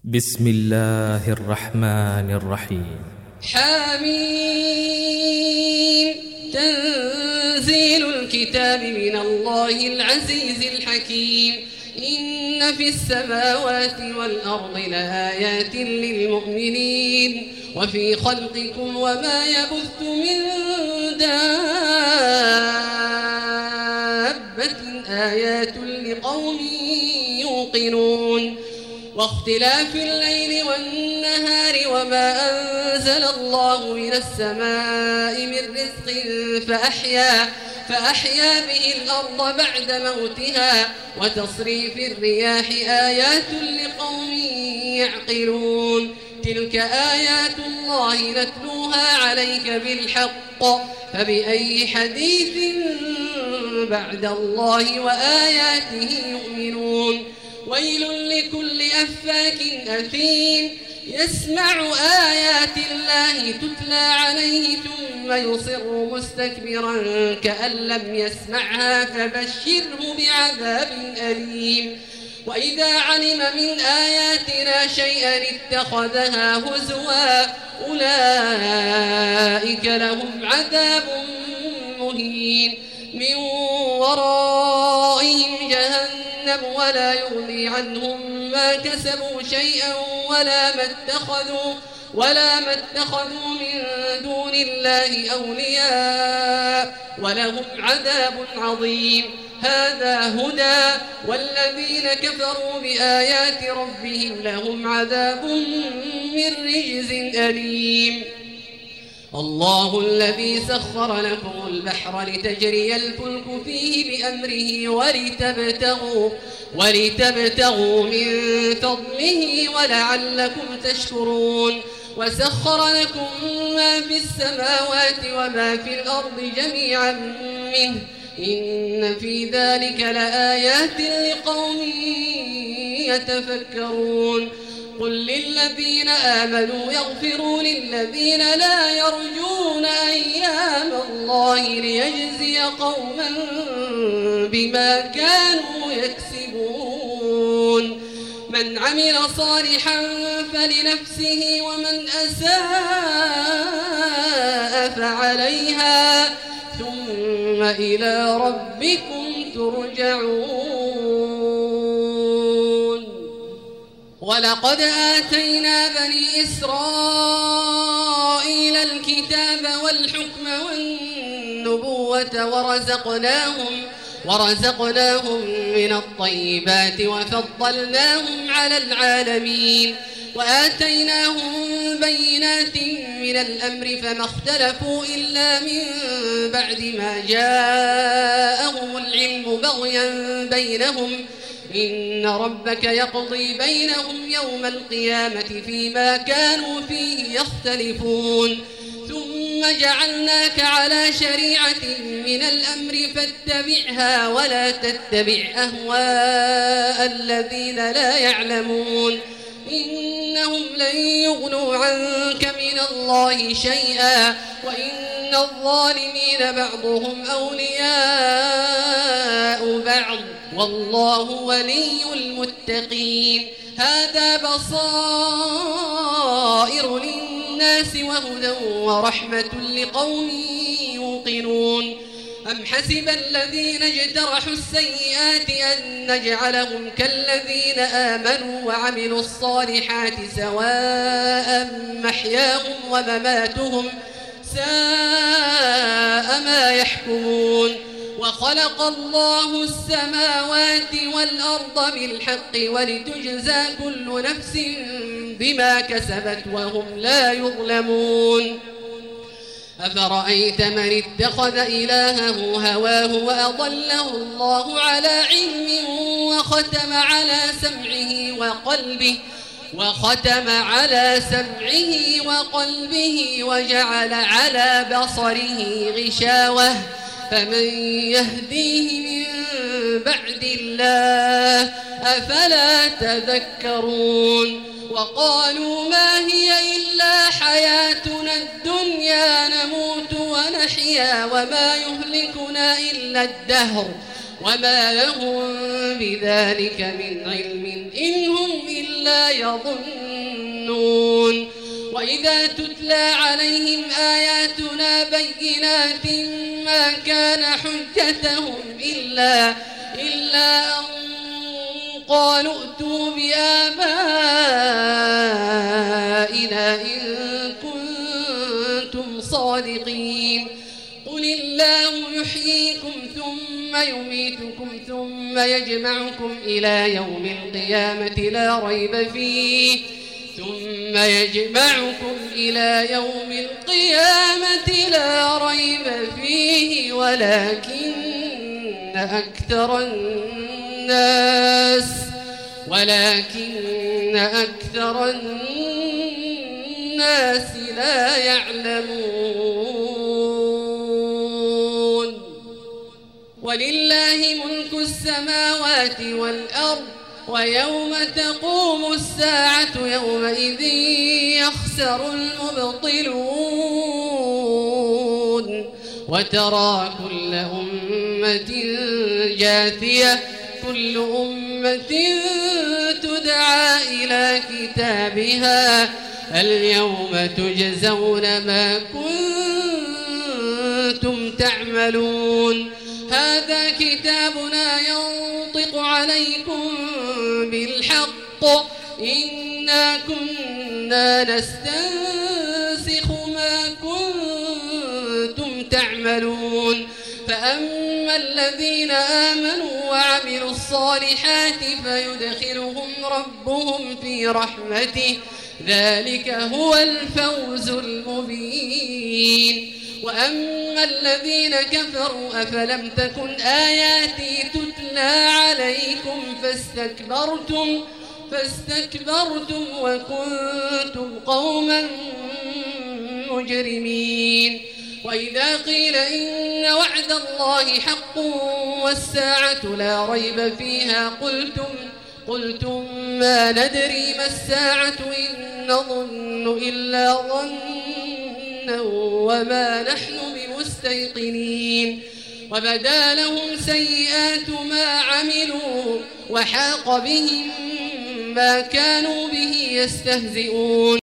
بسم الله الرحمن الرحيم. حميم. تنزيل الكتاب من الله العزيز الحكيم. إن في السماوات والأرض لآيات للمؤمنين وفي خلقكم وما يبث من دابة آيات لقوم يوقنون. واختلاف الليل والنهار وما أنزل الله من السماء من رزق فأحيا به الأرض بعد موتها وتصريف الرياح آيات لقوم يعقلون. تلك آيات الله نتلوها عليك بالحق فبأي حديث بعد الله وآياته يؤمنون. ويل لكل أفاك أثيم يسمع آيات الله تتلى عليه ثم يصر مستكبرا كأن لم يسمعها فبشره بعذاب أليم. وإذا علم من آياتنا شيئا اتخذها هزوا أولئك لهم عذاب مهين من ورائهم جهنم ولا يغني عنهم ما كسبوا شيئا ولا ما اتخذوا من دون الله أولياء ولهم عذاب عظيم. هذا هدى والذين كفروا بآيات ربهم لهم عذاب من رجز أليم. الله الذي سخر لكم البحر لتجري الفلك فيه بأمره ولتبتغوا من فضله ولعلكم تشكرون. وسخر لكم ما في السماوات وما في الأرض جميعا منه إن في ذلك لآيات لقوم يتفكرون. قل للذين آمنوا يغفروا للذين لا يرجون أيام الله ليجزي قوما بما كانوا يكسبون. من عمل صالحا فلنفسه ومن أساء فعليها ثم إلى ربكم ترجعون. ولقد آتينا بني إسرائيل الكتاب والحكم والنبوة ورزقناهم من الطيبات وفضلناهم على العالمين وآتيناهم بينات من الأمر فما اختلفوا إلا من بعد ما جاءهم العلم بغيا بينهم إن ربك يقضي بينهم يوم القيامة فيما كانوا فيه يختلفون. ثم جعلناك على شريعة من الأمر فاتبعها ولا تتبع أهواء الذين لا يعلمون إنهم لن يغنوا عنك من الله شيئا وإن الظالمين بعضهم أولياء بعض والله ولي المتقين. هذا بصائر للناس وهدى ورحمة لقوم يوقنون. أم حسب الذين اجترحوا السيئات أن نجعلهم كالذين آمنوا وعملوا الصالحات سواء محياهم ومماتهم ساء ما يحكمون. وخلق الله السماوات والأرض بالحق ولتجزى كل نفس بما كسبت وهم لا يظلمون. أفرأيت من اتخذ إلهه هواه وأضله الله على علم وختم على سمعه وقلبه وجعل على بصره غشاوة فمن يهديه من بعد الله أفلا تذكرون. وقالوا ما هي إلا حياتنا الدنيا نموت ونحيا وما يهلكنا إلا الدهر وما لهم بذلك من علم إن هم إلا لا يظنون وإذا تتلى عليهم آياتنا بينات ما كان حجتهم إلا أن قالوا ائتوا بآبائنا إن كنتم صادقين قل الله يحييكم ثم يميتكم ثم يجمعكم إلى يوم القيامة لا ريب فيه ولكن أكثر الناس لا يعلمون ولله ملك السماوات والأرض ويوم تقوم الساعة يومئذ يخسر المبطلون وترى كل أمة جاثية كل أمة تدعى إلى كتابها اليوم تجزون ما كنتم تعملون هذا كتابنا ينطق عليكم بالحق إنا كنا نستنسخ ما كنتم تعملون فأما الذين آمنوا وعملوا الصالحات فيدخلهم ربهم في رحمته ذلك هو الفوز المبين وأما الذين كفروا أفلم تكن آياتي تتلى عليكم فاستكبرتم وكنتم قوما مجرمين وإذا قيل إن وعد الله حق والساعة لا ريب فيها قلتم ما ندري ما الساعة إن نظن إلا ظنا وما نحن بمستيقنين وبدا لهم سيئات ما عملوا وحاق بهم ما كانوا به يستهزئون